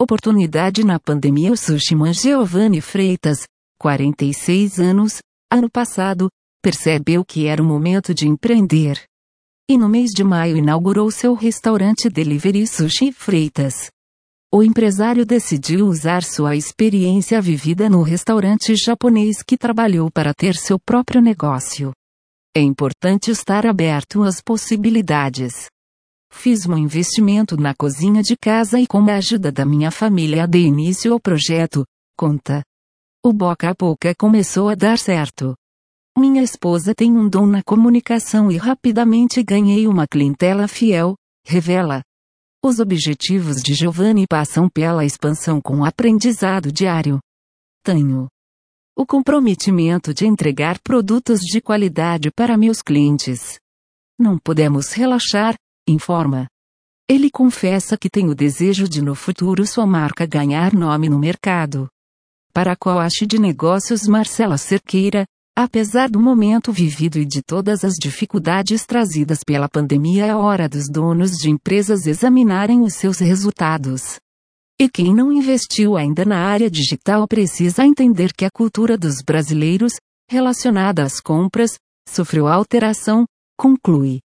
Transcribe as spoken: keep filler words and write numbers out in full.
Oportunidade na pandemia. O sushiman Giovanni Freitas, quarenta e seis anos, ano passado, percebeu que era o momento de empreender. E no mês de maio inaugurou seu restaurante Delivery Sushi Freitas. O empresário decidiu usar sua experiência vivida no restaurante japonês que trabalhou para ter seu próprio negócio. É importante estar aberto às possibilidades. Fiz um investimento na cozinha de casa e com a ajuda da minha família dei início ao projeto, conta. O boca a boca começou a dar certo. Minha esposa tem um dom na comunicação e rapidamente ganhei uma clientela fiel, revela. Os objetivos de Giovanni passam pela expansão com aprendizado diário. Tenho o comprometimento de entregar produtos de qualidade para meus clientes. Não podemos relaxar, informa. Ele confessa que tem o desejo de no futuro sua marca ganhar nome no mercado. Para a coach de negócios Marcela Cerqueira, apesar do momento vivido e de todas as dificuldades trazidas pela pandemia, é hora dos donos de empresas examinarem os seus resultados. E quem não investiu ainda na área digital precisa entender que a cultura dos brasileiros, relacionada às compras, sofreu alteração, conclui.